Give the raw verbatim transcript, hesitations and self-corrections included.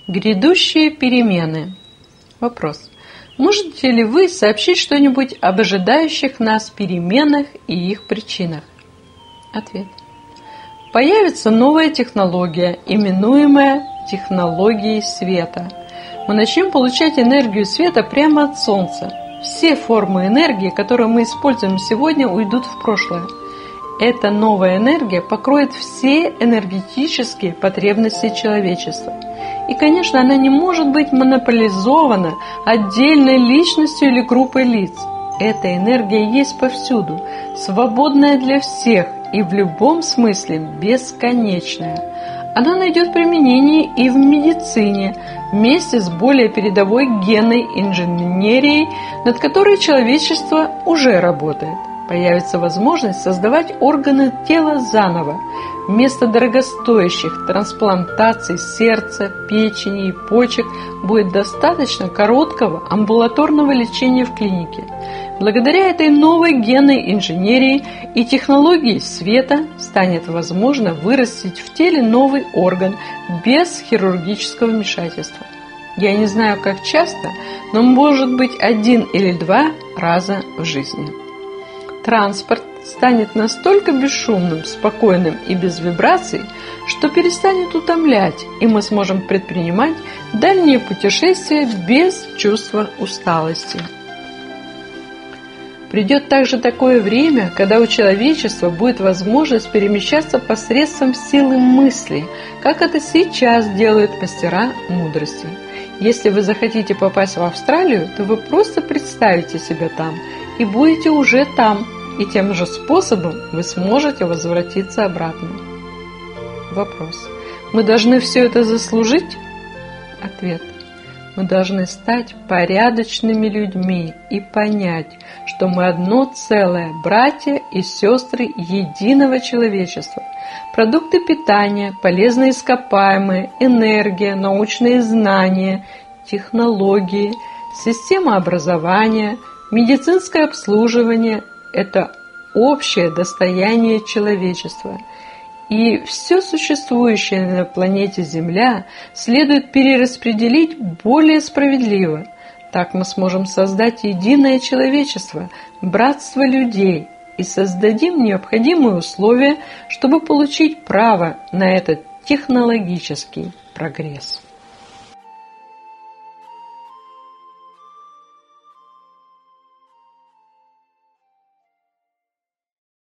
Грядущие перемены. Вопрос. Можете ли вы сообщить что-нибудь об ожидающих нас переменах и их причинах? Ответ. Появится новая технология, именуемая технологией света. Мы начнем получать энергию света прямо от Солнца. Все формы энергии, которые мы используем сегодня, уйдут в прошлое. Эта новая энергия покроет все энергетические потребности человечества. И, конечно, она не может быть монополизована отдельной личностью или группой лиц. Эта энергия есть повсюду, свободная для всех и в любом смысле бесконечная. Она найдет применение и в медицине, вместе с более передовой генной инженерией, над которой человечество уже работает. Появится возможность создавать органы тела заново. Вместо дорогостоящих трансплантаций сердца, печени и почек будет достаточно короткого амбулаторного лечения в клинике. Благодаря этой новой генной инженерии и технологии света станет возможно вырастить в теле новый орган без хирургического вмешательства. Я не знаю, как часто, но может быть один или два раза в жизни. Транспорт станет настолько бесшумным, спокойным и без вибраций, что перестанет утомлять, и мы сможем предпринимать дальние путешествия без чувства усталости. Придет также такое время, когда у человечества будет возможность перемещаться посредством силы мысли, как это сейчас делают мастера мудрости. Если вы захотите попасть в Австралию, то вы просто представите себя там и будете уже там, и тем же способом вы сможете возвратиться обратно. Вопрос. Мы должны все это заслужить? Ответ. Мы должны стать порядочными людьми и понять, что мы одно целое, братья и сестры единого человечества. Продукты питания, полезные ископаемые, энергия, научные знания, технологии, система образования, медицинское обслуживание – это общее достояние человечества. И все существующее на планете Земля следует перераспределить более справедливо. Так мы сможем создать единое человечество, братство людей, и создадим необходимые условия, чтобы получить право на этот технологический прогресс.